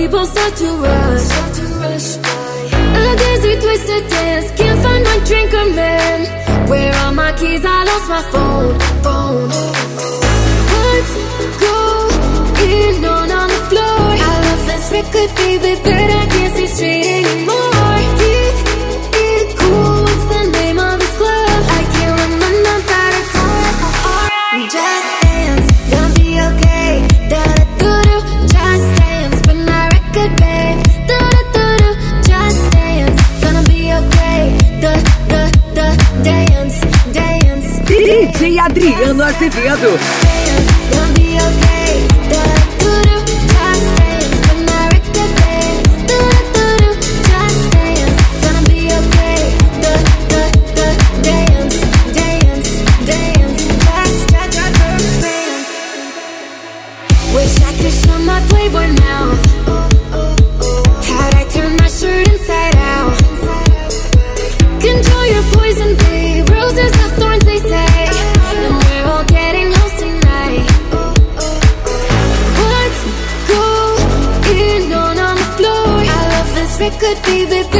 people start to rush by. A dizzy twisted dance, can't find my drink or man. Where are my keys? I lost my phone. What's going on the floor? I love this record, baby, but I can't see straight anymore. Keep it cool, what's the name of this club? I can't remember, but it's alright. Just dance, gonna be okay. Da-da-do-do, just dance, but my record, babe. Da-da-do-do, just dance, gonna be okay. Dance. DJ Adriano Azevedo. Gonna be okay. Da-da-do-do, just dance, but my record, babe. Da-da-do-do, just dance, gonna be okay. Dance, dance. Wish I could shut my Playboy mouth. How'd I turn my shirt inside out? Control your poison, babe. Roses have thorns, they say, and we're all getting close tonight. What's going on the floor? I love this record, baby.